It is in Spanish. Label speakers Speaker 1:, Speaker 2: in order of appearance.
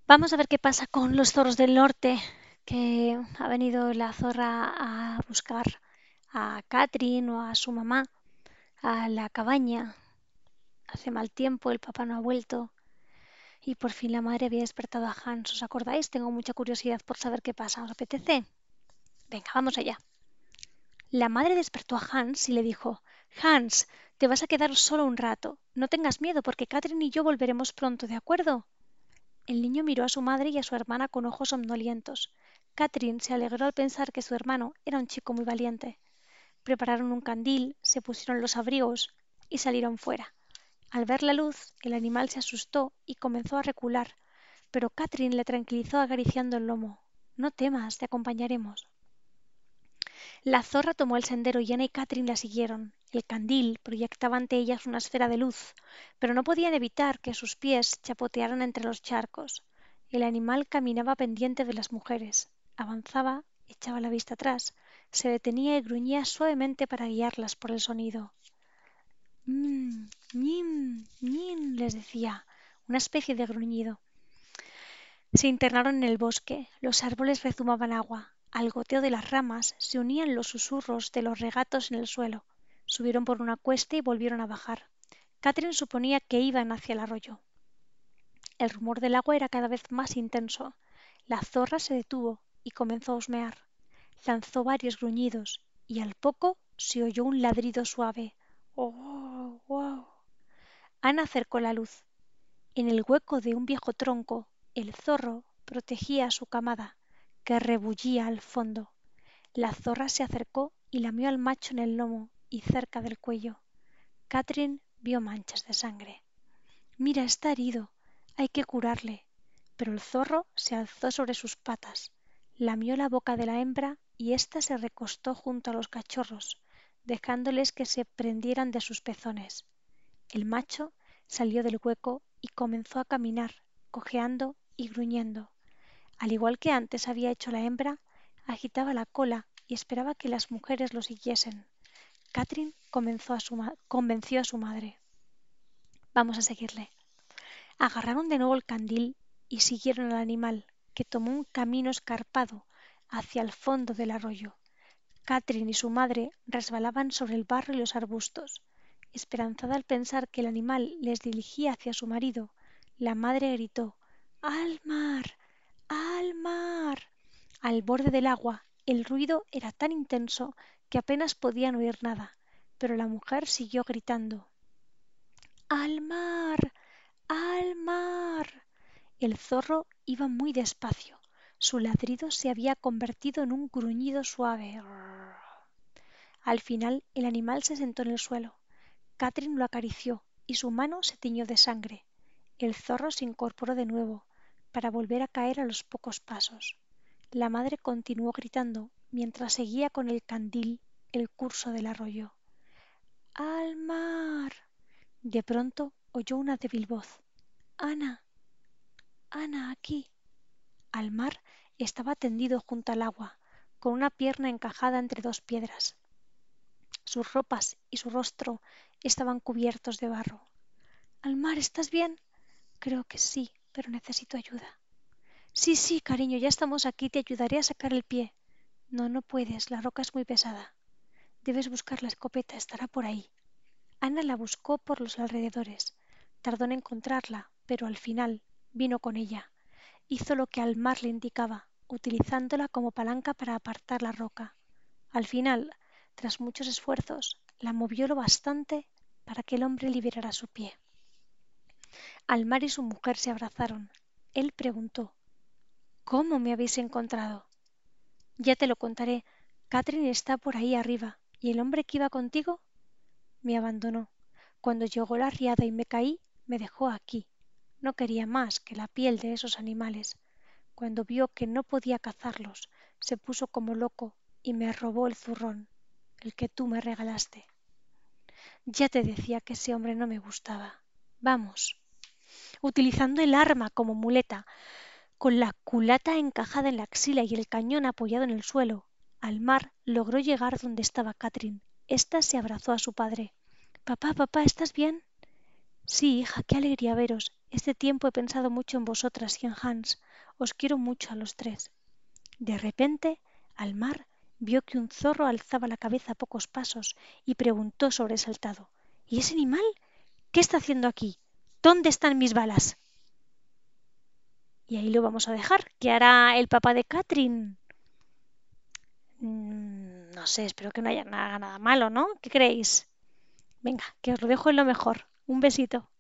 Speaker 1: Vamos a ver qué pasa con los zorros del norte, que ha venido la zorra a buscar a Catherine o a su mamá a la cabaña. Hace mal tiempo, el papá no ha vuelto y por fin la madre había despertado a Hans. ¿Os acordáis? Tengo mucha curiosidad por saber qué pasa. ¿Os apetece? Venga, vamos allá. La madre despertó a Hans y le dijo: Hans, te vas a quedar solo un rato. No tengas miedo porque Catherine y yo volveremos pronto, ¿de acuerdo? El niño miró a su madre y a su hermana con ojos somnolientos. Catherine se alegró al pensar que su hermano era un chico muy valiente. Prepararon un candil, se pusieron los abrigos y salieron fuera. Al ver la luz, el animal se asustó y comenzó a recular, pero Catherine le tranquilizó acariciando el lomo. No temas, te acompañaremos. La zorra tomó el sendero y Anna y Catherine la siguieron. El candil proyectaba ante ellas una esfera de luz, pero no podían evitar que sus pies chapotearan entre los charcos. El animal caminaba pendiente de las mujeres. Avanzaba, echaba la vista atrás, se detenía y gruñía suavemente para guiarlas por el sonido. Mmm, mim, mim, les decía, una especie de gruñido. Se internaron en el bosque. Los árboles rezumaban agua. Al goteo de las ramas se unían los susurros de los regatos en el suelo. Subieron por una cuesta y volvieron a bajar. Catherine suponía que iban hacia el arroyo. El rumor del agua era cada vez más intenso. La zorra se detuvo y comenzó a husmear. Lanzó varios gruñidos y al poco se oyó un ladrido suave. ¡Oh, wow! Ana acercó la luz. En el hueco de un viejo tronco, el zorro protegía a su camada, que rebullía al fondo. La zorra se acercó y lamió al macho en el lomo y cerca del cuello. Catherine vio manchas de sangre. Mira, está herido. Hay que curarle. Pero el zorro se alzó sobre sus patas, lamió la boca de la hembra y ésta se recostó junto a los cachorros, dejándoles que se prendieran de sus pezones. El macho salió del hueco y comenzó a caminar, cojeando y gruñendo. Al igual que antes había hecho la hembra, agitaba la cola y esperaba que las mujeres lo siguiesen. Catherine convenció a su madre. Vamos a seguirle. Agarraron de nuevo el candil y siguieron al animal, que tomó un camino escarpado hacia el fondo del arroyo. Catherine y su madre resbalaban sobre el barro y los arbustos. Esperanzada al pensar que el animal les dirigía hacia su marido, la madre gritó: ¡Al mar! ¡Al mar! Al borde del agua, el ruido era tan intenso que apenas podían oír nada, pero la mujer siguió gritando: ¡Al mar! ¡Al mar! El zorro iba muy despacio. Su ladrido se había convertido en un gruñido suave. Al final el animal se sentó en el suelo. Catherine lo acarició y su mano se tiñó de sangre. El zorro se incorporó de nuevo, para volver a caer a los pocos pasos. La madre continuó gritando mientras seguía con el candil el curso del arroyo. ¡Al mar! De pronto oyó una débil voz. Ana, Ana, aquí. Al mar estaba tendido junto al agua, con una pierna encajada entre dos piedras. Sus ropas y su rostro estaban cubiertos de barro. Almar, ¿estás bien? Creo que sí, pero necesito ayuda. Sí, sí, cariño, ya estamos aquí, te ayudaré a sacar el pie. No, no puedes, la roca es muy pesada. Debes buscar la escopeta, estará por ahí. Ana la buscó por los alrededores. Tardó en encontrarla, pero al final vino con ella. Hizo lo que Almar le indicaba, utilizándola como palanca para apartar la roca. Al final, tras muchos esfuerzos, la movió lo bastante para que el hombre liberara su pie. Almar y su mujer se abrazaron. Él preguntó: ¿Cómo me habéis encontrado? Ya te lo contaré. Catherine está por ahí arriba. ¿Y el hombre que iba contigo? Me abandonó. Cuando llegó la riada y me caí, me dejó aquí. No quería más que la piel de esos animales. Cuando vio que no podía cazarlos, se puso como loco y me robó el zurrón, el que tú me regalaste. Ya te decía que ese hombre no me gustaba. Vamos. Utilizando el arma como muleta, con la culata encajada en la axila y el cañón apoyado en el suelo, Almar logró llegar donde estaba Catherine. Esta se abrazó a su padre. Papá, papá, ¿estás bien? Sí, hija, qué alegría veros. Este tiempo he pensado mucho en vosotras y en Hans. Os quiero mucho a los tres. De repente, al mar vio que un zorro alzaba la cabeza a pocos pasos y preguntó sobresaltado: ¿Y ese animal? ¿Qué está haciendo aquí? ¿Dónde están mis balas? Y ahí lo vamos a dejar. ¿Qué hará el papá de Catherine? No sé, espero que no haya nada malo, ¿no? ¿Qué creéis? Venga, que os lo dejo en lo mejor. Un besito.